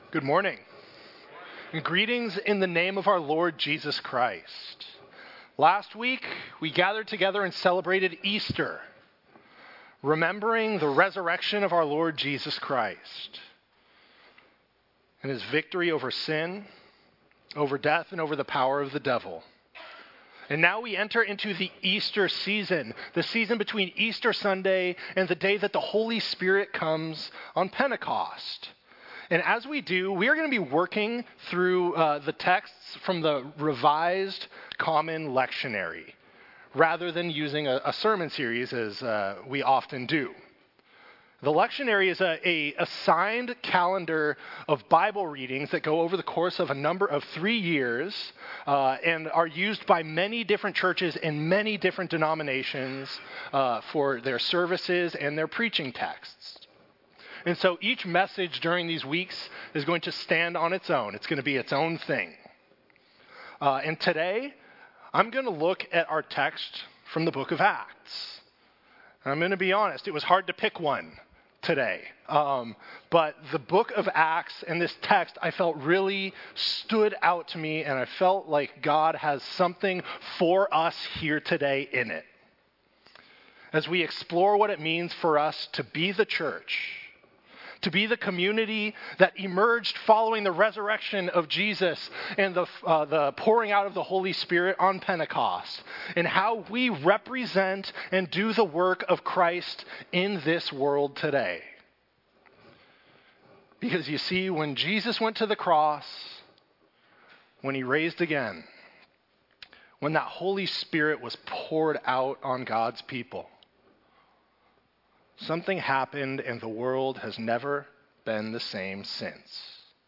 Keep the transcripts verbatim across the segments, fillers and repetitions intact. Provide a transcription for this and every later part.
Good morning. And greetings in the name of our Lord Jesus Christ. Last week, we gathered together and celebrated Easter, remembering the resurrection of our Lord Jesus Christ and his victory over sin, over death, and over the power of the devil. And now we enter into the Easter season, the season between Easter Sunday and the day that the Holy Spirit comes on Pentecost. And as we do, we are going to be working through uh, the texts from the Revised Common Lectionary, rather than using a, a sermon series as uh, we often do. The lectionary is a, a assigned calendar of Bible readings that go over the course of a number of three years uh, and are used by many different churches in many different denominations uh, for their services and their preaching texts. And so each message during these weeks is going to stand on its own. It's going to be its own thing. Uh, and today, I'm going to look at our text from the book of Acts. And I'm going to be honest, it was hard to pick one today. Um, but the book of Acts and this text, I felt really stood out to me, and I felt like God has something for us here today in it. As we explore what it means for us to be the church, to be the community that emerged following the resurrection of Jesus and the, uh, the pouring out of the Holy Spirit on Pentecost, and how we represent and do the work of Christ in this world today. Because you see, when Jesus went to the cross, when he raised again, when that Holy Spirit was poured out on God's people, something happened, and the world has never been the same since.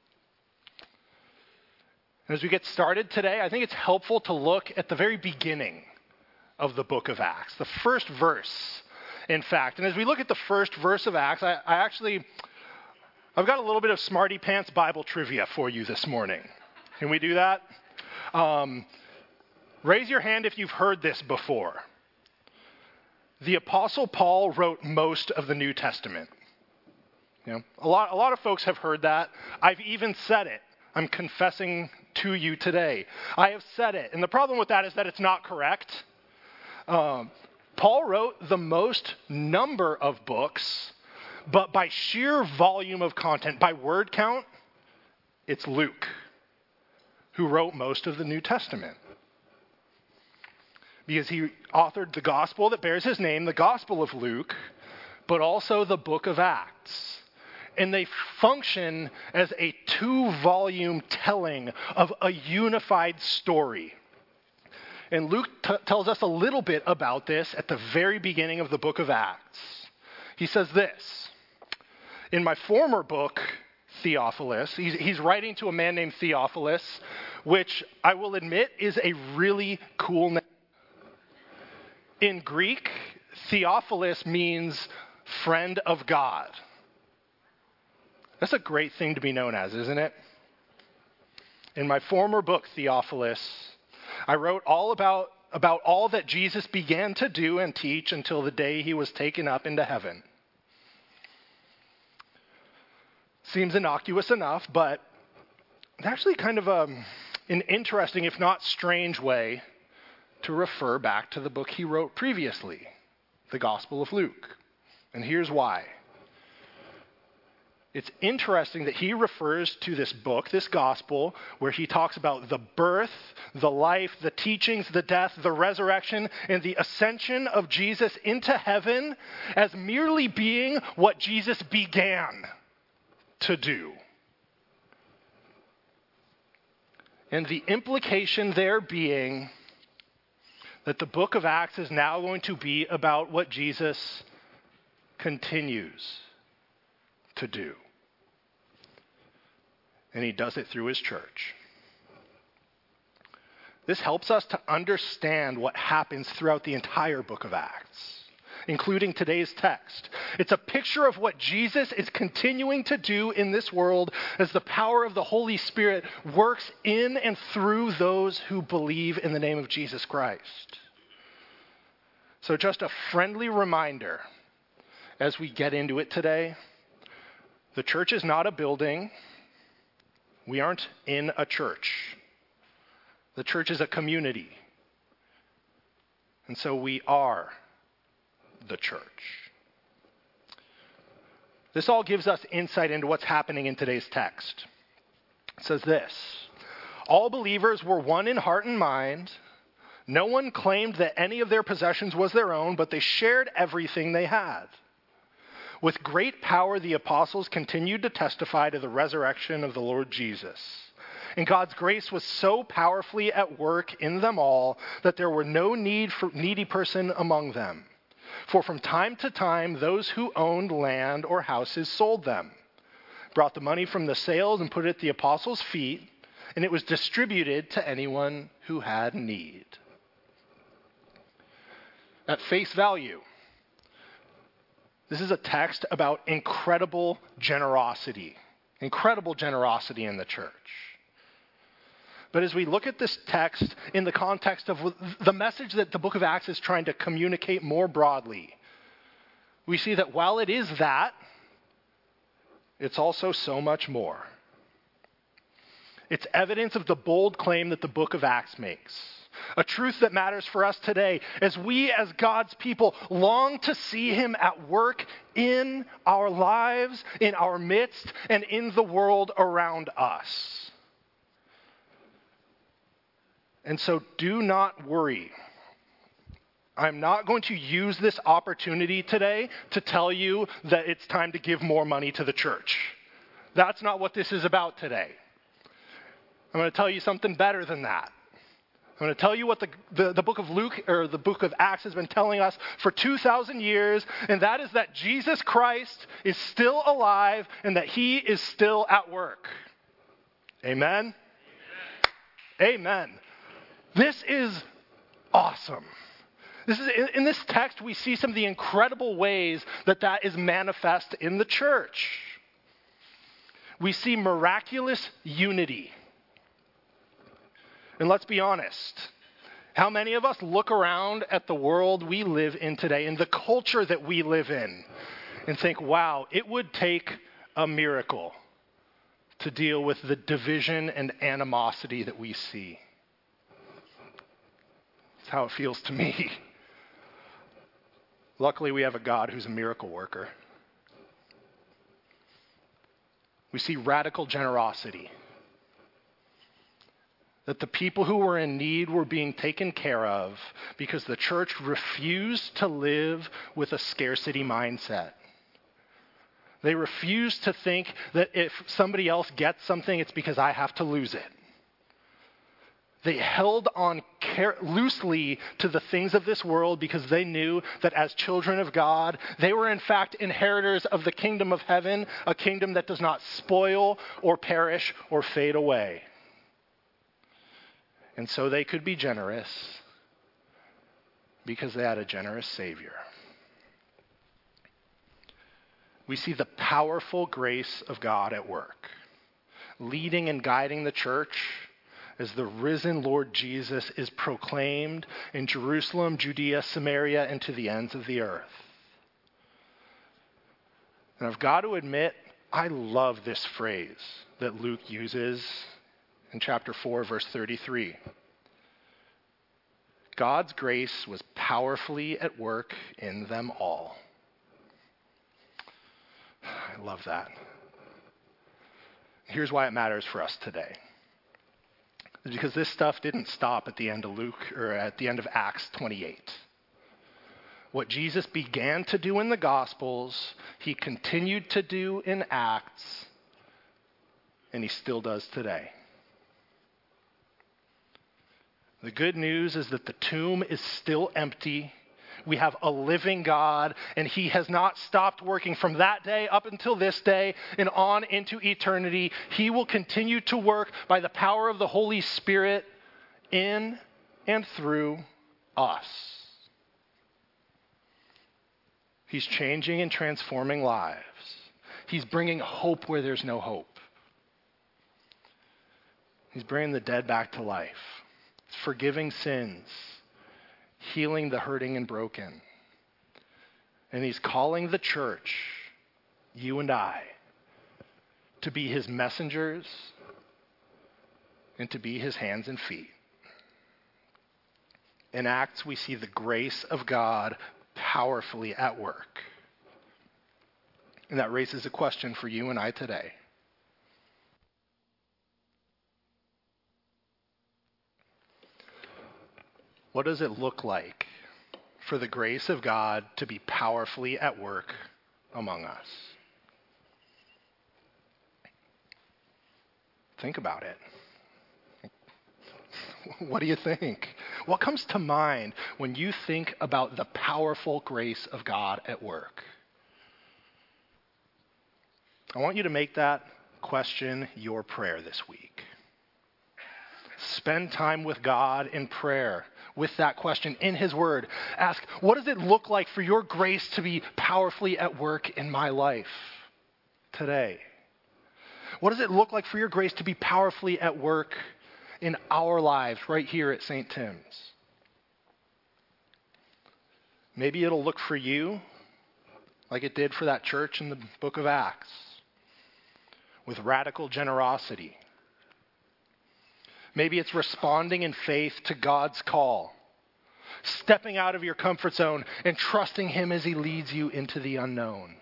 And as we get started today, I think it's helpful to look at the very beginning of the book of Acts, the first verse, in fact. And as we look at the first verse of Acts, I, I actually, I've got a little bit of Smarty Pants Bible trivia for you this morning. Can we do that? Um, raise your hand if you've heard this before. The Apostle Paul wrote most of the New Testament. You know, a lot, a lot of folks have heard that. I've even said it. I'm confessing to you today. I have said it. And the problem with that is that it's not correct. Um, Paul wrote the most number of books, but by sheer volume of content, by word count, it's Luke who wrote most of the New Testament. Because he authored the gospel that bears his name, the Gospel of Luke, but also the book of Acts. And they function as a two-volume telling of a unified story. And Luke t- tells us a little bit about this at the very beginning of the book of Acts. He says this: in my former book, Theophilus, he's, he's writing to a man named Theophilus, which I will admit is a really cool name. In Greek, Theophilus means friend of God. That's a great thing to be known as, isn't it? In my former book, Theophilus, I wrote all about, about all that Jesus began to do and teach until the day he was taken up into heaven. Seems innocuous enough, but it's actually kind of a, an interesting, if not strange way to refer back to the book he wrote previously, the Gospel of Luke. And here's why. It's interesting that he refers to this book, this gospel, where he talks about the birth, the life, the teachings, the death, the resurrection, and the ascension of Jesus into heaven as merely being what Jesus began to do. And the implication there being that the book of Acts is now going to be about what Jesus continues to do. And he does it through his church. This helps us to understand what happens throughout the entire book of Acts, including today's text. It's a picture of what Jesus is continuing to do in this world as the power of the Holy Spirit works in and through those who believe in the name of Jesus Christ. So just a friendly reminder as we get into it today, the church is not a building. We aren't in a church. The church is a community. And so we are the church. This all gives us insight into what's happening in today's text. It says this: all believers were one in heart and mind. No one claimed that any of their possessions was their own, but they shared everything they had. With great power, the apostles continued to testify to the resurrection of the Lord Jesus. And God's grace was so powerfully at work in them all that there were no need for needy person among them. For from time to time, those who owned land or houses sold them, brought the money from the sales and put it at the apostles' feet, and it was distributed to anyone who had need. At face value, this is a text about incredible generosity, incredible generosity in the church. But as we look at this text in the context of the message that the book of Acts is trying to communicate more broadly, we see that while it is that, it's also so much more. It's evidence of the bold claim that the book of Acts makes, a truth that matters for us today as we as God's people long to see him at work in our lives, in our midst, and in the world around us. And so do not worry. I'm not going to use this opportunity today to tell you that it's time to give more money to the church. That's not what this is about today. I'm going to tell you something better than that. I'm going to tell you what the, the, the book of Luke, or the book of Acts has been telling us for two thousand years, and that is that Jesus Christ is still alive and that he is still at work. Amen? Amen. Amen. This is awesome. This is in, in this text, we see some of the incredible ways that that is manifest in the church. We see miraculous unity. And let's be honest, how many of us look around at the world we live in today and the culture that we live in and think, wow, it would take a miracle to deal with the division and animosity that we see? That's how it feels to me. Luckily, we have a God who's a miracle worker. We see radical generosity. That the people who were in need were being taken care of because the church refused to live with a scarcity mindset. They refused to think that if somebody else gets something, it's because I have to lose it. They held on care- loosely to the things of this world because they knew that as children of God, they were in fact inheritors of the kingdom of heaven, a kingdom that does not spoil or perish or fade away. And so they could be generous because they had a generous Savior. We see the powerful grace of God at work, leading and guiding the church as the risen Lord Jesus is proclaimed in Jerusalem, Judea, Samaria, and to the ends of the earth. And I've got to admit, I love this phrase that Luke uses in chapter four, verse thirty-three. God's grace was powerfully at work in them all. I love that. Here's why it matters for us today. It's because this stuff didn't stop at the end of Luke, or at the end of Acts twenty-eight. What Jesus began to do in the Gospels, he continued to do in Acts, and he still does today. The good news is that the tomb is still empty. We have a living God, and he has not stopped working from that day up until this day and on into eternity. He will continue to work by the power of the Holy Spirit in and through us. He's changing and transforming lives. He's bringing hope where there's no hope. He's bringing the dead back to life. Forgiving sins, healing the hurting and broken. And he's calling the church, you and I, to be his messengers and to be his hands and feet. In Acts, we see the grace of God powerfully at work. And that raises a question for you and I today. What does it look like for the grace of God to be powerfully at work among us? Think about it. What do you think? What comes to mind when you think about the powerful grace of God at work? I want you to make that question your prayer this week. Spend time with God in prayer with that question in his word. Ask, what does it look like for your grace to be powerfully at work in my life today? What does it look like for your grace to be powerfully at work in our lives right here at Saint Tim's? Maybe it'll look for you like it did for that church in the book of Acts, with radical generosity. Maybe it's responding in faith to God's call, stepping out of your comfort zone and trusting him as he leads you into the unknown.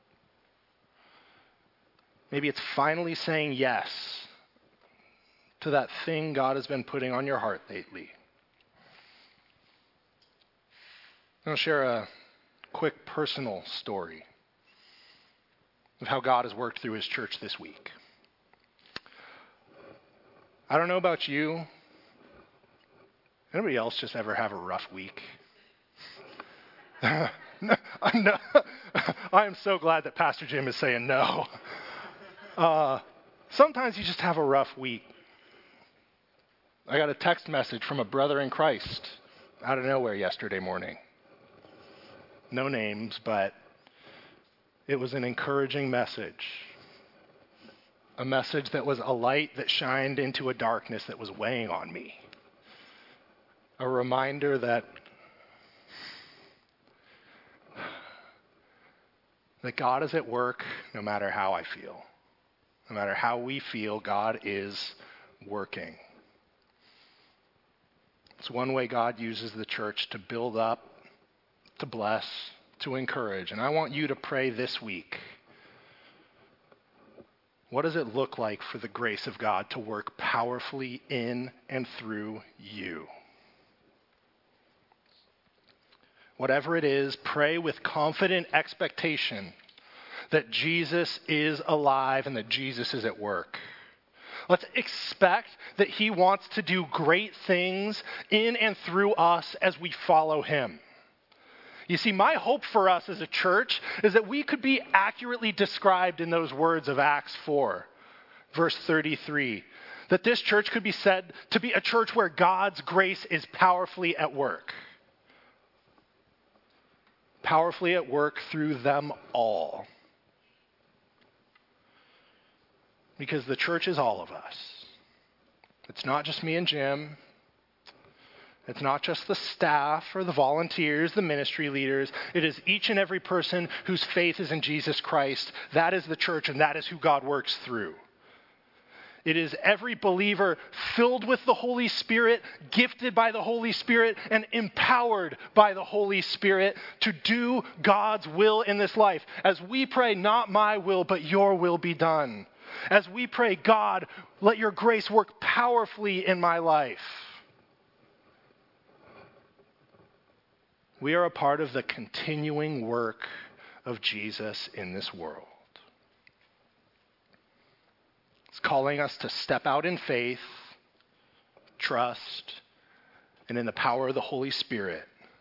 Maybe it's finally saying yes to that thing God has been putting on your heart lately. I'm going to share a quick personal story of how God has worked through his church this week. I don't know about you. Anybody else just ever have a rough week? no, no. I am so glad that Pastor Jim is saying no. Uh, sometimes you just have a rough week. I got a text message from a brother in Christ out of nowhere yesterday morning. No names, but it was an encouraging message. A message that was a light that shined into a darkness that was weighing on me. A reminder that that God is at work no matter how I feel. No matter how we feel, God is working. It's one way God uses the church to build up, to bless, to encourage. And I want you to pray this week. What does it look like for the grace of God to work powerfully in and through you? Whatever it is, pray with confident expectation that Jesus is alive and that Jesus is at work. Let's expect that he wants to do great things in and through us as we follow him. You see, my hope for us as a church is that we could be accurately described in those words of Acts four, verse thirty-three. That this church could be said to be a church where God's grace is powerfully at work. Powerfully at work through them all. Because the church is all of us. It's not just me and Jim. It's not just the staff or the volunteers, the ministry leaders. It is each and every person whose faith is in Jesus Christ. That is the church, and that is who God works through. It is every believer filled with the Holy Spirit, gifted by the Holy Spirit, and empowered by the Holy Spirit to do God's will in this life. As we pray, not my will, but your will be done. As we pray, God, let your grace work powerfully in my life. We are a part of the continuing work of Jesus in this world. It's calling us to step out in faith, trust, and in the power of the Holy Spirit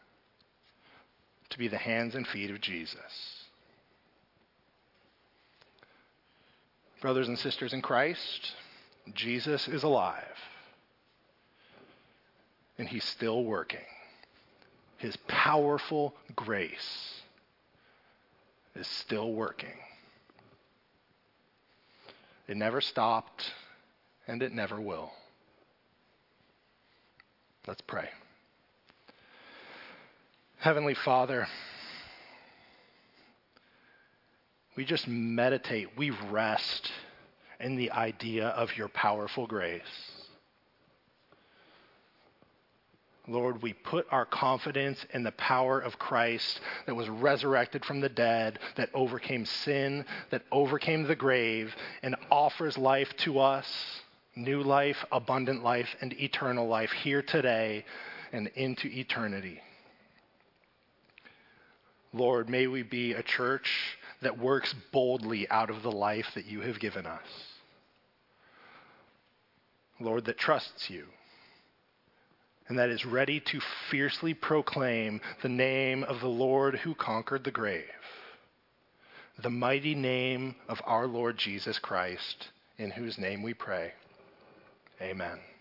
to be the hands and feet of Jesus. Brothers and sisters in Christ, Jesus is alive, and he's still working. His powerful grace is still working. It never stopped, and it never will. Let's pray. Heavenly Father, we just meditate, we rest in the idea of your powerful grace. Lord, we put our confidence in the power of Christ that was resurrected from the dead, that overcame sin, that overcame the grave, and offers life to us, new life, abundant life, and eternal life here today and into eternity. Lord, may we be a church that works boldly out of the life that you have given us. Lord, that trusts you, and that is ready to fiercely proclaim the name of the Lord who conquered the grave, the mighty name of our Lord Jesus Christ, in whose name we pray. Amen.